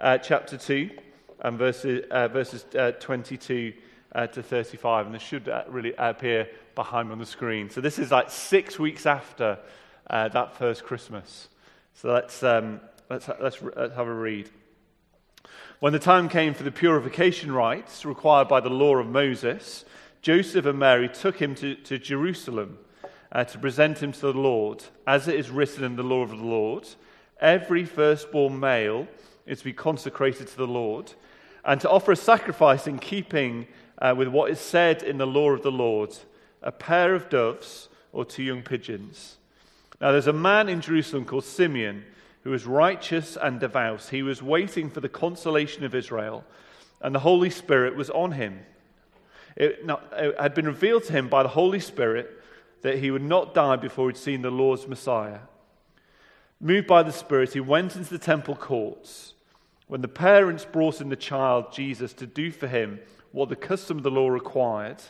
chapter 2 and verses 22 to 35, and this should really appear behind me on the screen. So this is like 6 weeks after that first Christmas. So let's have a read. When the time came for the purification rites required by the law of Moses, Joseph and Mary took him to Jerusalem to present him to the Lord. As it is written in the law of the Lord, every firstborn male is to be consecrated to the Lord, and to offer a sacrifice in keeping with what is said in the law of the Lord, a pair of doves or 2 young pigeons. Now there's a man in Jerusalem called Simeon, who was righteous and devout. He was waiting for the consolation of Israel, and the Holy Spirit was on him. It had been revealed to him by the Holy Spirit that he would not die before he'd seen the Lord's Messiah. Moved by the Spirit, he went into the temple courts. When the parents brought in the child Jesus to do for him what the custom of the law required,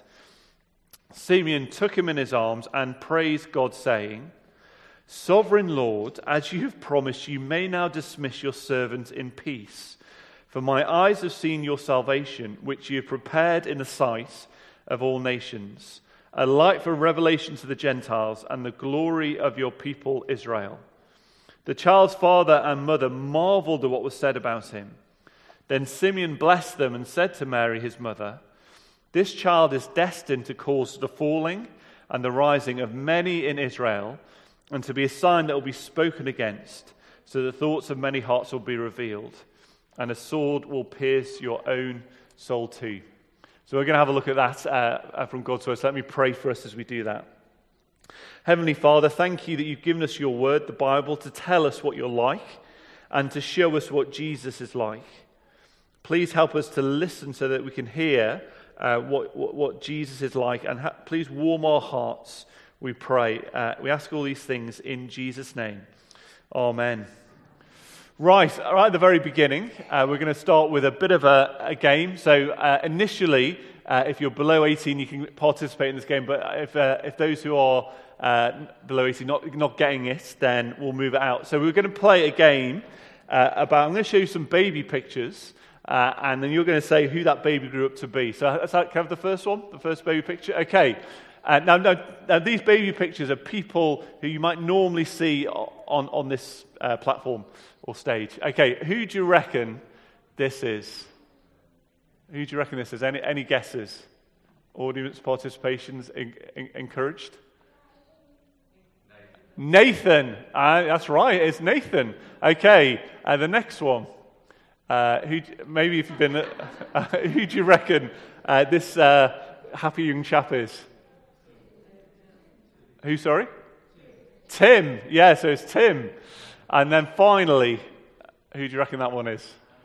Simeon took him in his arms and praised God, saying, "Sovereign Lord, as you have promised, you may now dismiss your servant in peace. For my eyes have seen your salvation, which you have prepared in the sight of all nations, a light for revelation to the Gentiles and the glory of your people Israel." The child's father and mother marveled at what was said about him. Then Simeon blessed them and said to Mary, his mother, "This child is destined to cause the falling and the rising of many in Israel, and to be a sign that will be spoken against, so the thoughts of many hearts will be revealed, and a sword will pierce your own soul too." So we're going to have a look at that from God's word. So let me pray for us as we do that. Heavenly Father, thank you that you've given us your word, the Bible, to tell us what you're like and to show us what Jesus is like. Please help us to listen so that we can hear what Jesus is like, and please warm our hearts, we pray. We ask all these things in Jesus' name. Amen. Right at the very beginning, we're going to start with a bit of a game. So initially, if you're below 18, you can participate in this game. But if those who are below 18 not getting it, then we'll move it out. So we're going to play a game I'm going to show you some baby pictures, and then you're going to say who that baby grew up to be. So can I have the first one, the first baby picture? Okay. Now, these baby pictures are people who you might normally see on this platform or stage. Okay, who do you reckon this is? Who do you reckon this is? Any guesses? Audience participation's encouraged? Nathan. That's right, it's Nathan. Okay, the next one. Maybe if you've been... who do you reckon this happy young chap is? Who, sorry? Tim. Yeah, so it's Tim. And then finally, who do you reckon that one is?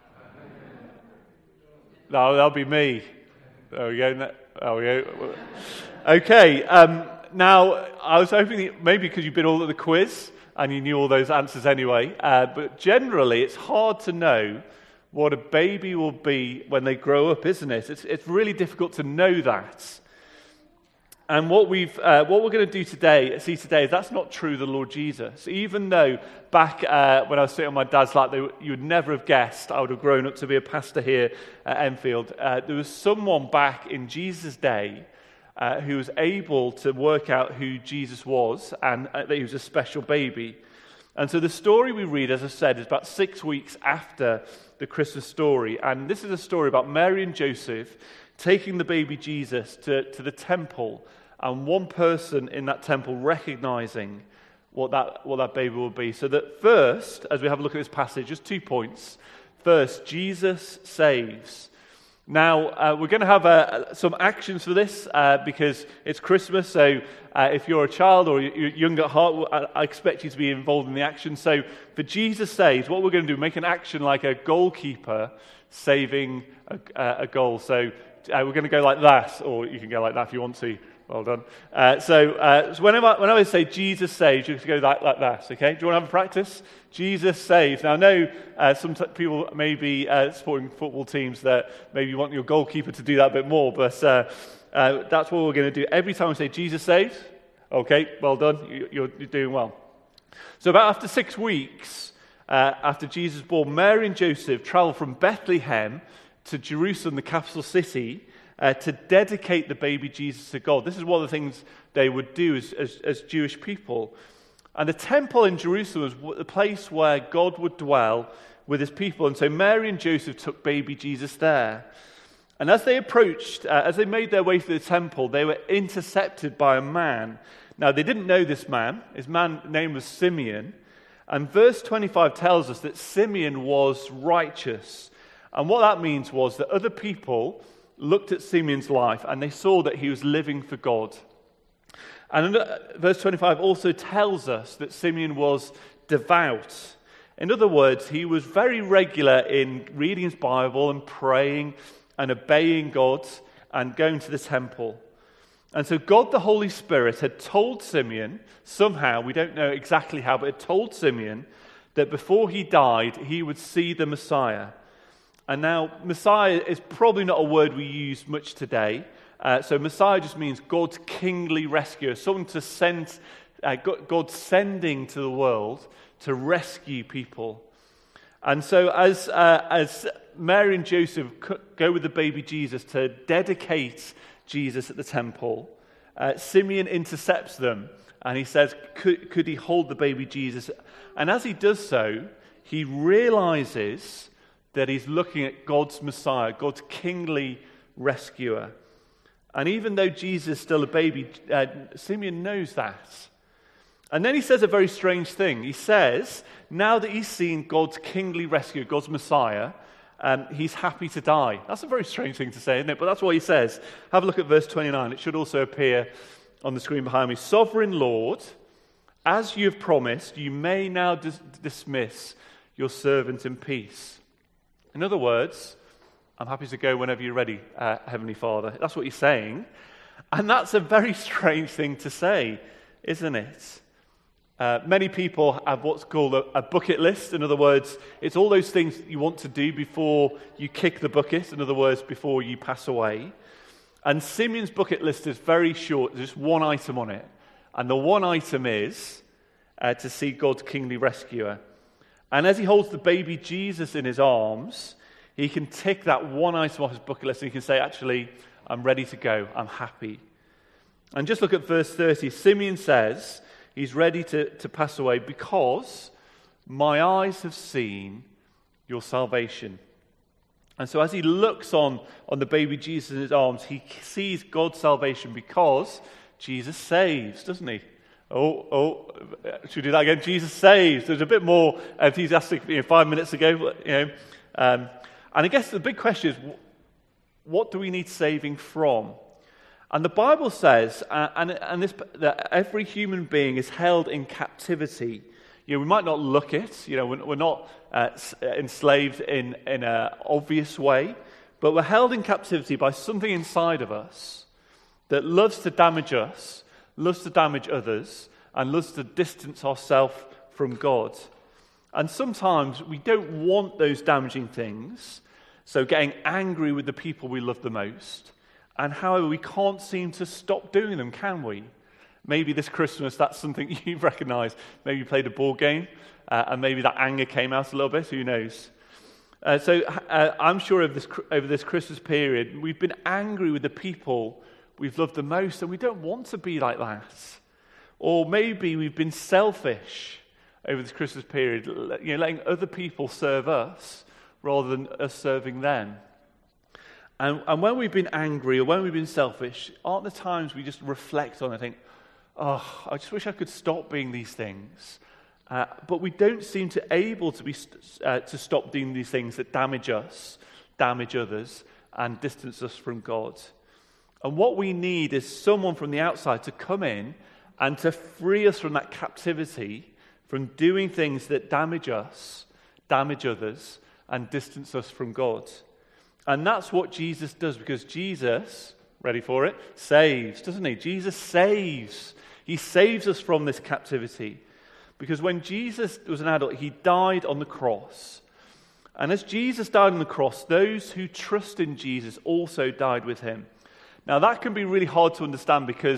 No, that'll be me. There we go. There we go. Okay, now, I was hoping that maybe because you've been all at the quiz and you knew all those answers anyway, but generally it's hard to know what a baby will be when they grow up, isn't it? It's really difficult to know that. And what we're going to do today is that's not true of the Lord Jesus. Even though back when I was sitting on my dad's lap, you would never have guessed I would have grown up to be a pastor here at Enfield. There was someone back in Jesus' day who was able to work out who Jesus was and that he was a special baby. And so the story we read, as I said, is about 6 weeks after the Christmas story. And this is a story about Mary and Joseph taking the baby Jesus to the temple, and one person in that temple recognizing what that baby will be. So that first, as we have a look at this passage, just 2 points. First, Jesus saves. Now, we're going to have some actions for this because it's Christmas, so if you're a child or you're young at heart, I expect you to be involved in the action. So for Jesus saves, what we're going to do, make an action like a goalkeeper saving a goal. So we're going to go like that, or you can go like that if you want to. Well done. So whenever I say Jesus saves, you have to go like that, okay? Do you want to have a practice? Jesus saves. Now, I know some people may be supporting football teams that maybe you want your goalkeeper to do that a bit more, but that's what we're going to do. Every time we say Jesus saves, okay, well done, you're doing well. So about after 6 weeks, after Jesus was born, Mary and Joseph traveled from Bethlehem to Jerusalem, the capital city, to dedicate the baby Jesus to God. This is one of the things they would do as Jewish people. And the temple in Jerusalem was the place where God would dwell with his people. And so Mary and Joseph took baby Jesus there. And as they approached, as they made their way through the temple, they were intercepted by a man. Now, they didn't know this man. His name was Simeon. And verse 25 tells us that Simeon was righteous. And what that means was that other people looked at Simeon's life and they saw that he was living for God. And verse 25 also tells us that Simeon was devout. In other words, he was very regular in reading his Bible and praying and obeying God and going to the temple. And so God the Holy Spirit had told Simeon, somehow, we don't know exactly how, but had told Simeon that before he died, he would see the Messiah. And now, Messiah is probably not a word we use much today. So Messiah just means God's kingly rescuer, someone to send, God sending to the world to rescue people. And so as Mary and Joseph go with the baby Jesus to dedicate Jesus at the temple, Simeon intercepts them and he says, could he hold the baby Jesus? And as he does so, he realizes that he's looking at God's Messiah, God's kingly rescuer. And even though Jesus is still a baby, Simeon knows that. And then he says a very strange thing. He says, now that he's seen God's kingly rescuer, God's Messiah, he's happy to die. That's a very strange thing to say, isn't it? But that's what he says. Have a look at verse 29. It should also appear on the screen behind me. Sovereign Lord, as you have promised, you may now dismiss your servant in peace. In other words, I'm happy to go whenever you're ready, Heavenly Father. That's what he's saying. And that's a very strange thing to say, isn't it? Many people have what's called a bucket list. In other words, it's all those things that you want to do before you kick the bucket. In other words, before you pass away. And Simeon's bucket list is very short. There's just one item on it. And the one item is to see God's kingly rescuer. And as he holds the baby Jesus in his arms, he can tick that one item off his bucket list and he can say, actually, I'm ready to go. I'm happy. And just look at verse 30. Simeon says he's ready to pass away because my eyes have seen your salvation. And so as he looks on the baby Jesus in his arms, he sees God's salvation because Jesus saves, doesn't he? Should we do that again? Jesus saves. There's a bit more enthusiastic 5 minutes ago. And I guess the big question is, what do we need saving from? And the Bible says, that every human being is held in captivity. We might not look it. We're not enslaved in an obvious way, but we're held in captivity by something inside of us that loves to damage us, loves to damage others, and loves to distance ourselves from God. And sometimes we don't want those damaging things, so getting angry with the people we love the most. And however, we can't seem to stop doing them, can we? Maybe this Christmas that's something you've recognized. Maybe you played a board game, and maybe that anger came out a little bit, who knows? So I'm sure over this Christmas period, we've been angry with the people we've loved the most, and we don't want to be like that. Or maybe we've been selfish over this Christmas period, letting other people serve us rather than us serving them. And when we've been angry or when we've been selfish, aren't the times we just reflect on and think, I just wish I could stop being these things. But we don't seem to able to stop doing these things that damage us, damage others, and distance us from God. And what we need is someone from the outside to come in and to free us from that captivity, from doing things that damage us, damage others, and distance us from God. And that's what Jesus does, because Jesus, ready for it, saves, doesn't he? Jesus saves. He saves us from this captivity. Because when Jesus was an adult, he died on the cross. And as Jesus died on the cross, those who trust in Jesus also died with him. Now that can be really hard to understand, because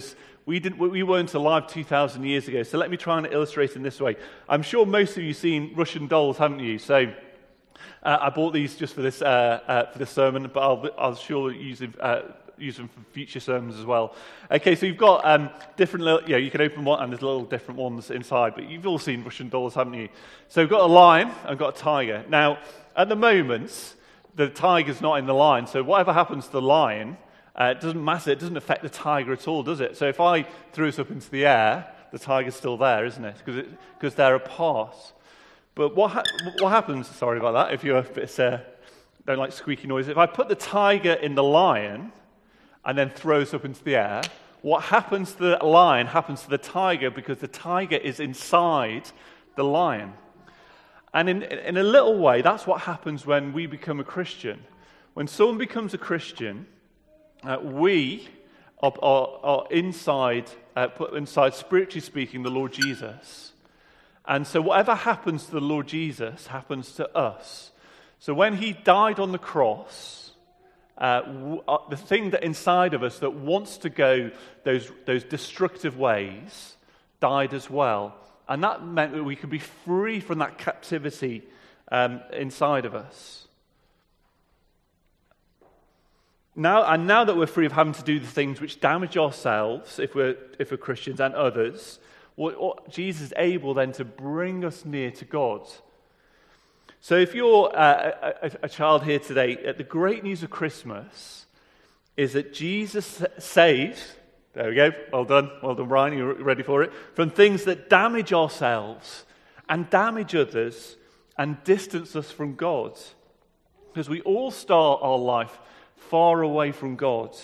We weren't alive 2,000 years ago, so let me try and illustrate in this way. I'm sure most of you have seen Russian dolls, haven't you? So I bought these just for this sermon, but I'll sure use them for future sermons as well. Okay, so you've got different little, you can open one and there's little different ones inside, but you've all seen Russian dolls, haven't you? So we've got a lion and I've got a tiger. Now, at the moment, the tiger's not in the lion, so whatever happens to the lion, it doesn't matter, it doesn't affect the tiger at all, does it? So if I threw us up into the air, the tiger's still there, isn't it? Because they're apart. But what happens, sorry about that, if you're a bit, don't like squeaky noises, if I put the tiger in the lion and then throw us up into the air, what happens to the lion happens to the tiger because the tiger is inside the lion. And in a little way, that's what happens when we become a Christian. When someone becomes a Christian, we are inside, put inside, spiritually speaking, the Lord Jesus. And so whatever happens to the Lord Jesus happens to us. So when he died on the cross, the thing that inside of us that wants to go those destructive ways died as well. And that meant that we could be free from that captivity inside of us. Now that we're free of having to do the things which damage ourselves, if we're Christians, and others, what Jesus is able then to bring us near to God. So if you're a child here today, the great news of Christmas is that Jesus saves, there we go, well done, Brian, you're ready for it, from things that damage ourselves and damage others and distance us from God. Because we all start our life far away from God.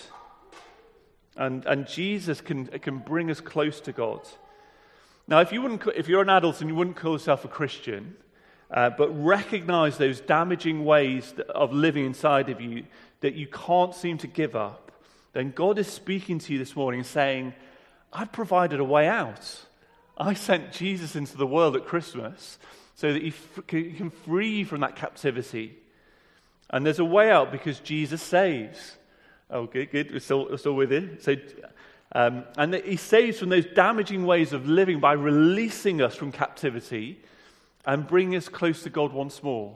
And Jesus can bring us close to God. Now, if you're an adult and you wouldn't call yourself a Christian, but recognize those damaging ways of living inside of you that you can't seem to give up, then God is speaking to you this morning saying, I've provided a way out. I sent Jesus into the world at Christmas so that he can free you from that captivity. And there's a way out because Jesus saves. Oh, good. We're still with you. So, and that he saves from those damaging ways of living by releasing us from captivity and bringing us close to God once more.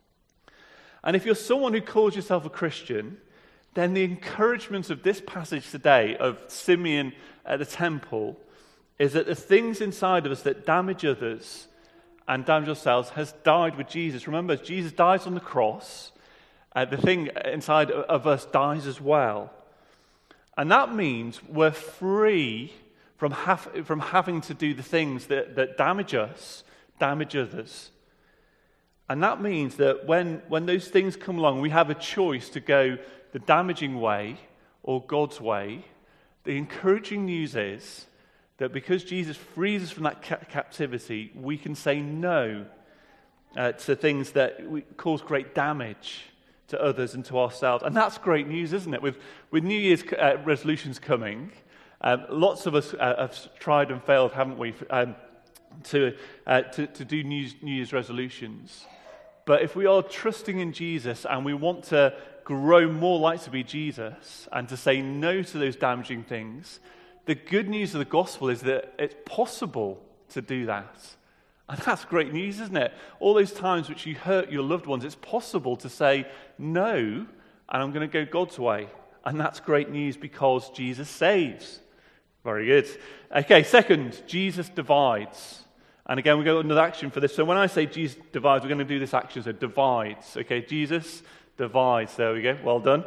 And if you're someone who calls yourself a Christian, then the encouragement of this passage today of Simeon at the temple is that the things inside of us that damage others and damage ourselves has died with Jesus. Remember, as Jesus dies on the cross, the thing inside of us dies as well. And that means we're free from having to do the things that damage us, damage others. And that means that when those things come along, we have a choice to go the damaging way or God's way. The encouraging news is that because Jesus frees us from that captivity, we can say no to things that cause great damage to others and to ourselves. And that's great news, isn't it? With New Year's resolutions coming, lots of us have tried and failed, haven't we, to do New Year's resolutions. But if we are trusting in Jesus and we want to grow more like to be Jesus and to say no to those damaging things, the good news of the gospel is that it's possible to do that. And that's great news, isn't it? All those times which you hurt your loved ones, it's possible to say no, and I'm going to go God's way. And that's great news because Jesus saves. Very good. Okay, second, Jesus divides. And again, we go another action for this. So when I say Jesus divides, we're going to do this action. So divides. Okay, Jesus divides. There we go. Well done.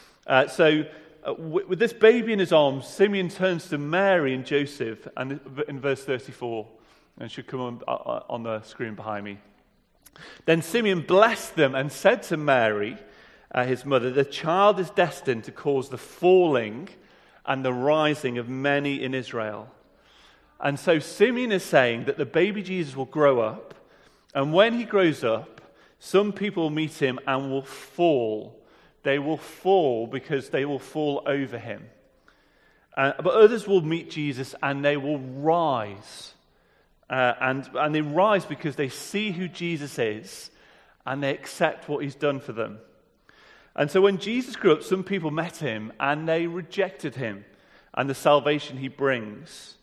With this baby in his arms, Simeon turns to Mary and Joseph, and in verse 34, and it should come on the screen behind me. Then Simeon blessed them and said to Mary, his mother, the child is destined to cause the falling and the rising of many in Israel. And so Simeon is saying that the baby Jesus will grow up, and when he grows up, some people will meet him and will fall. They will fall because they will fall over him. But others will meet Jesus and they will rise. And they rise because they see who Jesus is and they accept what he's done for them. And so when Jesus grew up, some people met him and they rejected him. and the salvation he brings.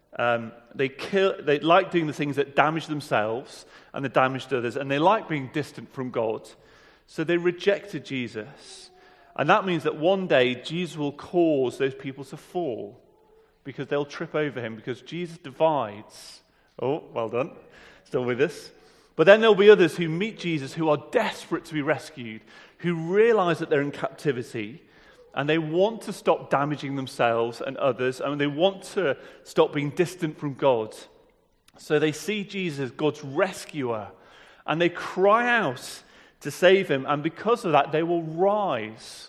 They like doing the things that damage themselves and that damage others, and they like being distant from God. So they rejected Jesus. And that means that one day Jesus will cause those people to fall because they'll trip over him, because Jesus divides. Oh, well done. Still with us. But then there'll be others who meet Jesus who are desperate to be rescued, who realize that they're in captivity, and they want to stop damaging themselves and others, and they want to stop being distant from God. So they see Jesus as God's rescuer, and they cry out to save him, and because of that, they will rise.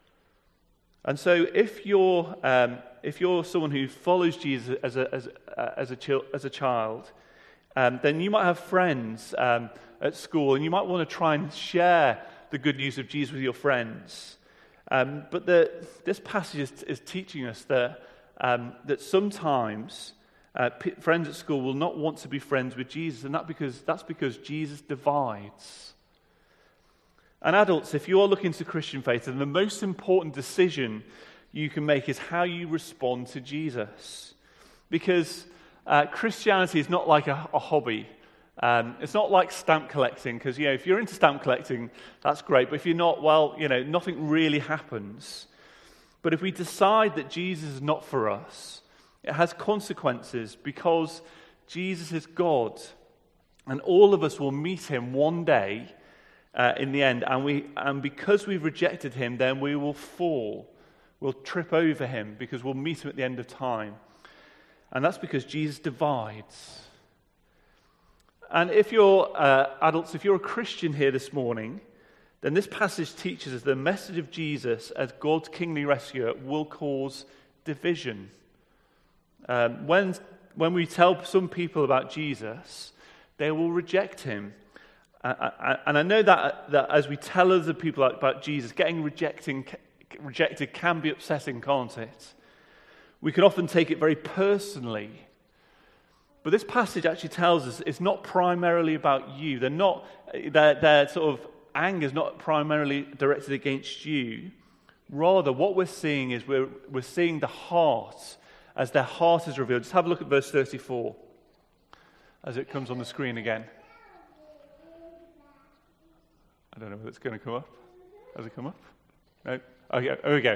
And so if you're someone who follows Jesus as a child, then you might have friends at school, and you might want to try and share the good news of Jesus with your friends. But this passage is teaching us that sometimes friends at school will not want to be friends with Jesus, and that's because Jesus divides. And adults, if you're looking to Christian faith, then the most important decision you can make is how you respond to Jesus. Because Christianity is not like a hobby. It's not like stamp collecting, because if you're into stamp collecting, that's great. But if you're not, well, nothing really happens. But if we decide that Jesus is not for us, it has consequences, because Jesus is God, and all of us will meet him one day in the end. And because we've rejected him, then we will fall. We'll trip over him because we'll meet him at the end of time. And that's because Jesus divides. And if you're adults, if you're a Christian here this morning, then this passage teaches us the message of Jesus as God's kingly rescuer will cause division. When we tell some people about Jesus, they will reject him. And I know that as we tell other people about Jesus, getting rejected can be upsetting, can't it? We can often take it very personally. But this passage actually tells us it's not primarily about you. Their sort of anger is not primarily directed against you. Rather, what we're seeing is we're seeing the heart as their heart is revealed. Just have a look at verse 34 as it comes on the screen again. I don't know whether it's going to come up. Has it come up? No? Oh, yeah. There we go.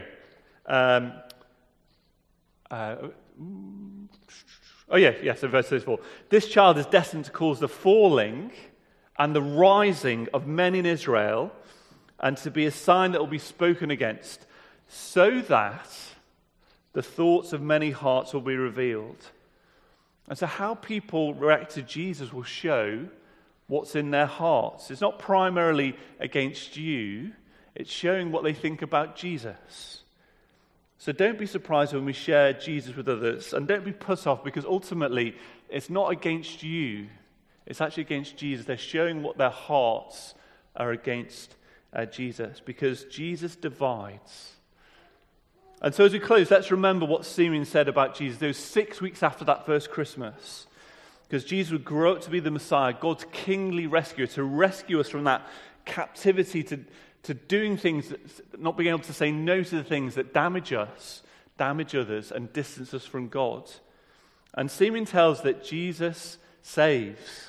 So verse 34. This child is destined to cause the falling and the rising of many in Israel, and to be a sign that will be spoken against, so that the thoughts of many hearts will be revealed. And so how people react to Jesus will show what's in their hearts. It's not primarily against you, it's showing what they think about Jesus. So don't be surprised when we share Jesus with others, and don't be put off, because ultimately it's not against you, it's actually against Jesus. They're showing what their hearts are against Jesus, because Jesus divides. And so as we close, let's remember what Simeon said about Jesus those 6 weeks after that first Christmas. Because Jesus would grow up to be the Messiah, God's kingly rescuer, to rescue us from that captivity to doing things, not being able to say no to the things that damage us, damage others, and distance us from God. And Simeon tells that Jesus saves.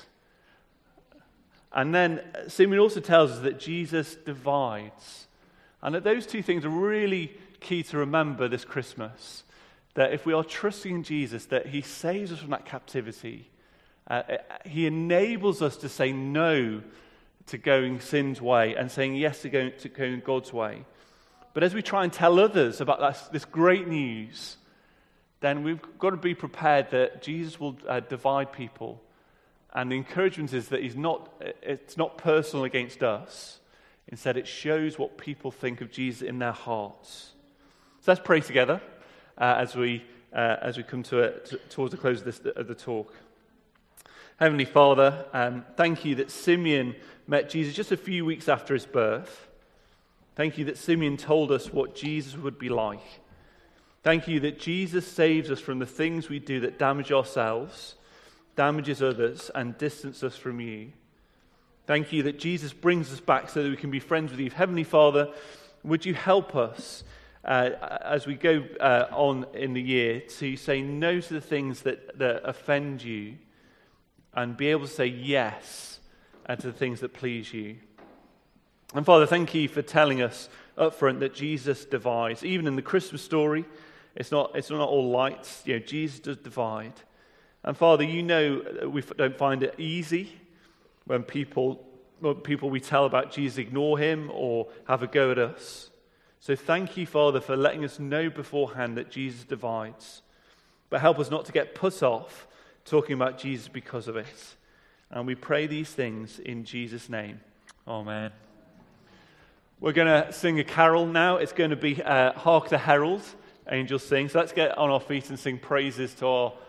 And then Simeon also tells us that Jesus divides. And that those two things are really key to remember this Christmas. That if we are trusting in Jesus, that he saves us from that captivity. He enables us to say no to going sin's way and saying yes to going God's way. But as we try and tell others about this great news, then we've got to be prepared that Jesus will divide people. And the encouragement is that it's not personal against us. Instead, it shows what people think of Jesus in their hearts. So let's pray together as we come towards the close of the talk. Heavenly Father, thank you that Simeon met Jesus just a few weeks after his birth. Thank you that Simeon told us what Jesus would be like. Thank you that Jesus saves us from the things we do that damage ourselves, damages others, and distance us from you. Thank you that Jesus brings us back so that we can be friends with you. Heavenly Father, would you help us as we go on in the year, to say no to the things that offend you and be able to say yes to the things that please you. And Father, thank you for telling us up front that Jesus divides. Even in the Christmas story, it's not all lights. Jesus does divide. And Father, you know we don't find it easy when people we tell about Jesus ignore him or have a go at us. So thank you, Father, for letting us know beforehand that Jesus divides. But help us not to get put off talking about Jesus because of it. And we pray these things in Jesus' name. Amen. We're going to sing a carol now. It's going to be Hark the Herald, Angels Sing. So let's get on our feet and sing praises to our